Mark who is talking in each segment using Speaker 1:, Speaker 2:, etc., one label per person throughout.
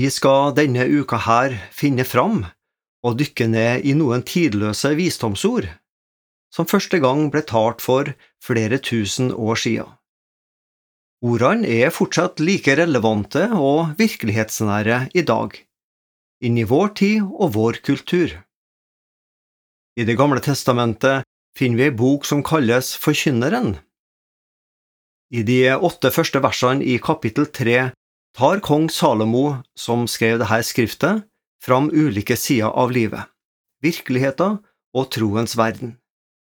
Speaker 1: Vi skal denne uka her finne fram og dykke ned i noen tidløse visdomsord, som første gang ble talt for flere tusen år siden. Ordene er fortsatt like relevante og virkelighetsnære i dag, inn i vår tid og vår kultur. I Det gamle testamentet finner vi en bok som kalles Forkynneren. I de 8 første versene i kapittel 3 tar kong Salomo, som skrev dette skriftet, fram ulike sider av livet, virkeligheten og troens verden.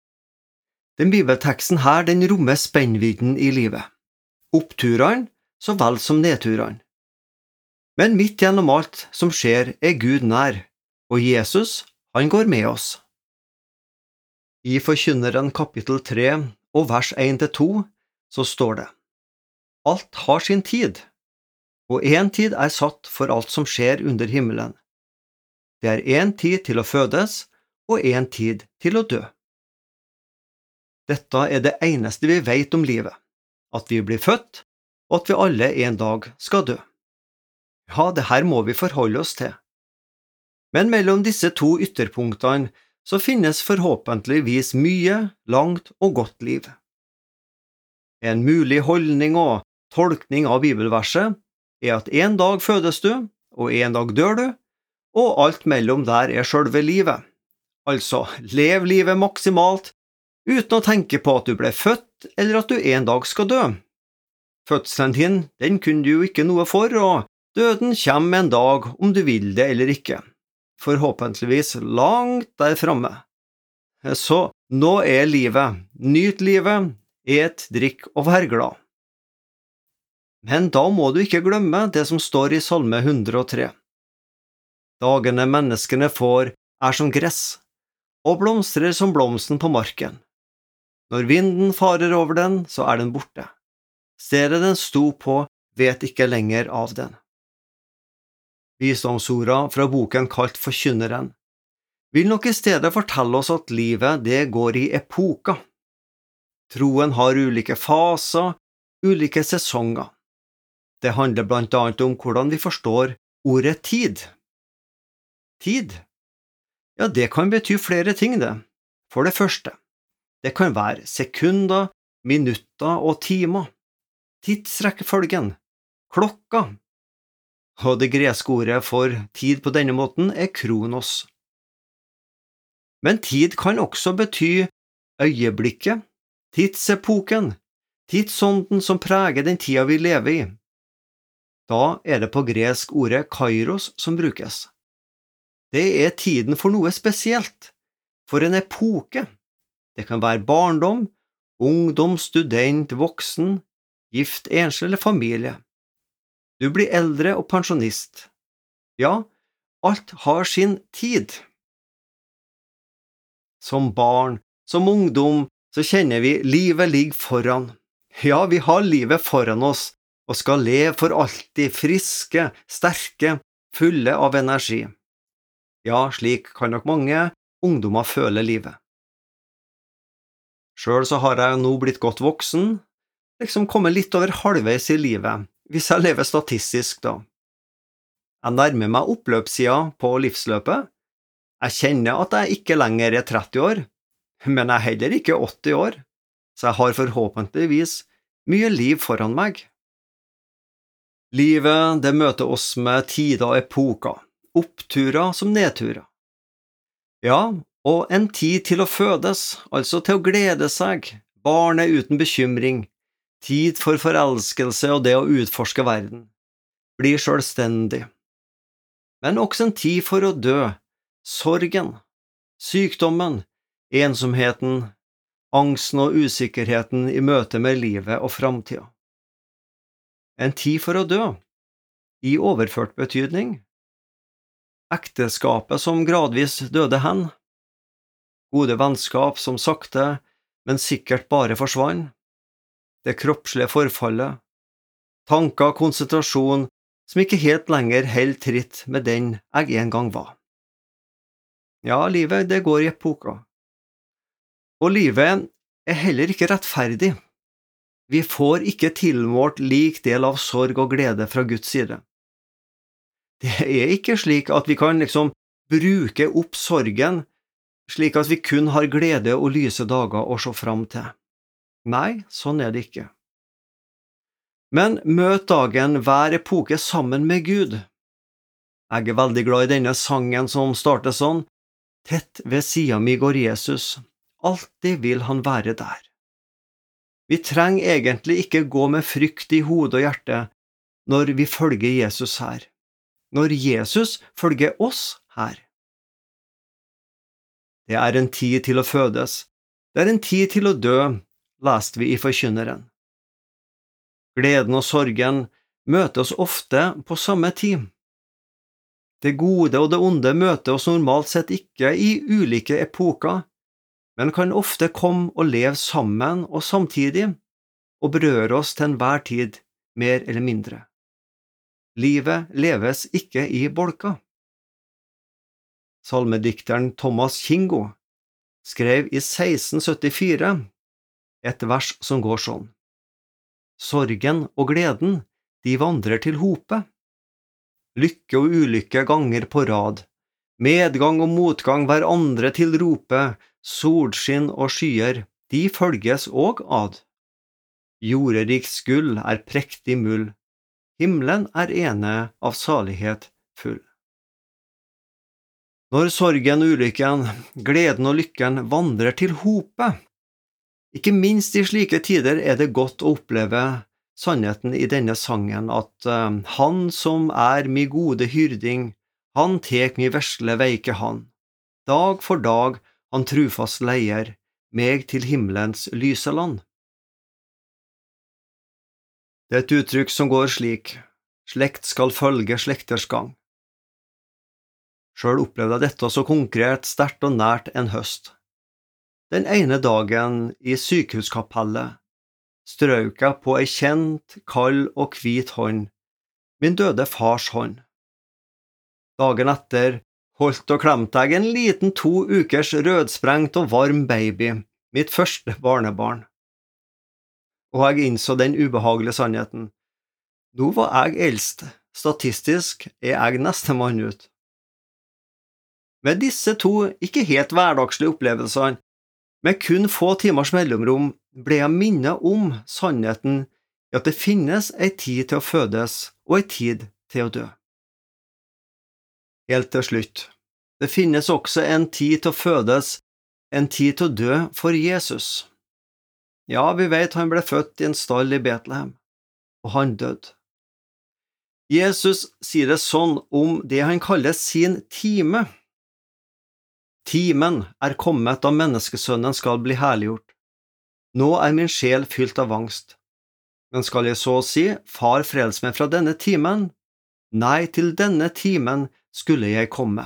Speaker 1: Den bibelteksten her, den rommer spennvidden i livet, oppturene så vel som nedturene. Men midt gjennom alt som skjer er Gud nær, og Jesus, han går med oss. I Forkynneren kapittel 3 og vers 1-2 så står det: Alt har sin tid, og en tid er satt for alt som skjer under himmelen. Det er en tid til å fødes, og en tid til å dø. Dette er det eneste vi vet om livet, at vi blir født, og at vi alle en dag skal dø. Ja, det her må vi forholde oss til. Men mellom disse to ytterpunktene så finnes forhåpentligvis mye, langt og godt liv. En mulig holdning og tolkning av bibelverset er at en dag fødes du, og en dag dør du, og alt mellom der er selve livet. Altså, lev livet maksimalt, uten å tenke på at du ble født, eller at du en dag skal dø. Fødselen din, den kunne du jo ikke noe for, og døden kommer en dag om du vil det eller ikke. Forhåpentligvis langt der framme. Så nå er livet, nyt livet, et, drikk og vær glad. Men da må du ikke glemme det som står i Salme 103. Dagene menneskene får er som gress, og blomstrer som blomsten på marken. Når vinden farer over den, så er den borte. Stedet den sto på, vet ikke lenger av den. Visdomsorda fra boken kalt Forkynneren vil nok i stedet fortelle oss at livet det går i epoker. Troen har ulike faser, ulike sesonger. Det handler blant annet om hvordan vi forstår ordet tid. Tid? Ja, det kan bety flere ting det. For det første, det kan være sekunder, minutter og timer. Tidsrekkefølgen, klokka. Og det greske ordet for tid på denne måten er kronos. Men tid kan også bety øyeblikket, tidsepoken, tidsånden som preger den tida vi lever i. Da er det på gresk ordet kairos som brukes. Det er tiden for noe spesielt, for en epoke. Det kan være barndom, ungdom, student, voksen, gift, enslig eller familie. Du blir eldre og pensjonist. Ja, alt har sin tid. Som barn, som ungdom, så kjenner vi livet ligger foran. Ja, vi har livet foran oss, og skal leve for alltid friske, sterke, fulle av energi. Ja, slik kan nok mange ungdommer føle livet. Selv så har jeg nå blitt godt voksen, liksom kommet litt over halvveis i livet, hvis jeg lever statistisk da. Jeg nærmer meg oppløpssiden på livsløpet. Jeg kjenner at jeg ikke lenger er 30 år, men jeg er heller ikke 80 år, så jeg har forhåpentligvis mye liv foran meg. Livet, det møter oss med tider og epoker, oppturer som nedturer. Ja, og en tid til å fødes, altså til å glede seg, barnet uten bekymring, tid for forelskelse og det å utforske verden, bli selvstendig. Men også en tid for å dø, sorgen, sykdommen, ensomheten, angsten og usikkerheten i møte med livet og framtida. En tid for å dø, i overført betydning. Ekteskapet som gradvis døde hen. Gode vennskap som sakte, men sikkert bare forsvant. Det kroppslige forfallet. Tanker og konsentrasjon som ikke helt lenger holder tritt med den jeg en gang var. Ja, livet det går i epoker. Og livet er heller ikke rettferdig. Vi får ikke tilmålt lik del av sorg og glede fra Guds side. Det er ikke slik at vi kan bruke opp sorgen, slik at vi kun har glede og lyse dager å se fram til. Nei, sånn er det ikke. Men møt dagen hver epoke sammen med Gud. Jeg er veldig glad i denne sangen som starter sånn: Tett ved siden mi går Jesus, alltid vil han være der. Vi trenger egentlig ikke gå med frykt i hodet og hjerte når vi følger Jesus her, når Jesus følger oss her. Det er en tid til å fødes, det er en tid til å dø, leste vi i Forkynneren. Gleden og sorgen møter oss ofte på samme tid. Det gode og det onde møter oss normalt sett ikke i ulike epoker, men kan ofte komme og leve sammen og samtidig, og berøre oss til enhver tid, mer eller mindre. Livet leves ikke i bolker. Salmedikteren Thomas Kingo skrev i 1674 et vers som går sånn: Sorgen og gleden, de vandrer til hope. Lykke og ulykke ganger på rad, medgang og motgang hverandre til rope, solskinn og skyer, de følges og ad. Jorderikt gull er prektig mull, himmelen er ene av salighet full. Når sorgen og ulykken, gleden og lykken vandrer til hope, ikke minst i slike tider er det godt å oppleve sannheten i denne sangen, at han som er mi gode hyrding, han tek mi vesle veike han. Dag for dag han trufast leier, meg til himmelens lyse land. Det er et uttrykk som går slik: slekt skal følge slekters gang. Selv opplevde jeg dette så konkret, sterkt og nært en høst. Den ene dagen i sykehuskapellet strøk jeg på ei kjent, kald og hvit hånd, min døde fars hånd. Dagen etter holdt og klemte jeg en liten 2 ukers rødsprengt og varm baby, mitt første barnebarn. Og jeg innså den ubehagelige sannheten. Nå var jeg eldst, statistisk er jeg nestemann ut. Med disse 2 ikke helt hverdagslige opplevelsene, med kun få timers mellomrom, ble jeg minnet om sannheten i at det finnes ei tid til å fødes og ei tid til å dø. Helt til slutt, det finnes også en tid til å fødes, en tid til å dø for Jesus. Ja, vi vet han ble født i en stall i Betlehem, og han døde. Jesus sier det sånn om det han kaller sin time. Timen er kommet da menneskesønnen skal bli herliggjort. Nå er min sjel fylt av angst. Men skal jeg så si, far frels meg fra denne timen? Nei, til denne timen skulle jeg komme.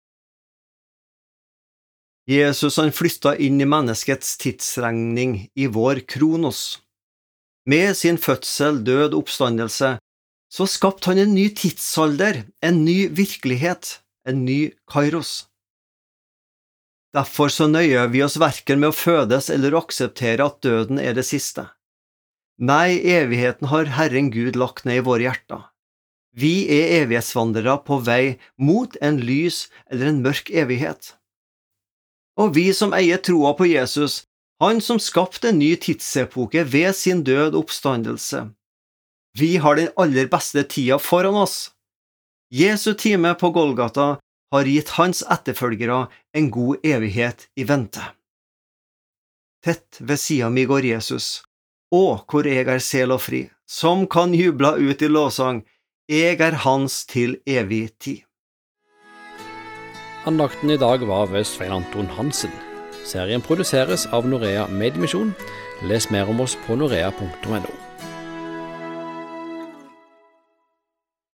Speaker 1: Jesus han flyttet inn i menneskets tidsregning i vår kronos. Med sin fødsel, død og oppstandelse, så skapte han en ny tidsalder, en ny virkelighet, en ny kairos. Derfor så nøyer vi oss hverken med å fødes eller å akseptere at døden er det siste. Nei, evigheten har Herren Gud lagt ned i våre hjerter. Vi er evighetsvandrere på vei mot en lys eller en mørk evighet. Og vi som eier troa på Jesus, han som skapte en ny tidsepoke ved sin død og oppstandelse. Vi har den aller beste tida foran oss. Jesu time på Golgata har gitt hans etterfølgere en god evighet i vente. Tett ved siden mi går Jesus, og hvor jeg er sel og fri, som kan jubla ut i lovsang, jeg er hans til evig tid.
Speaker 2: Andakten i dag var ved Svein Anton Hansen. Serien produseres av Norea Mediemisjon. Les mer om oss på norea.no.